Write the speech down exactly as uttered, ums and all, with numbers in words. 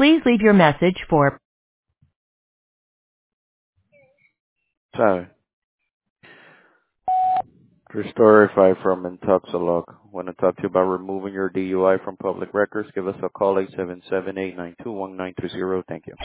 Please leave your message for Sabe, Restore Five from Intoxilog. Want to talk to you about removing your D U I from public records? Give us a call, eight seven seven, eight nine two, one nine three zero. Thank you.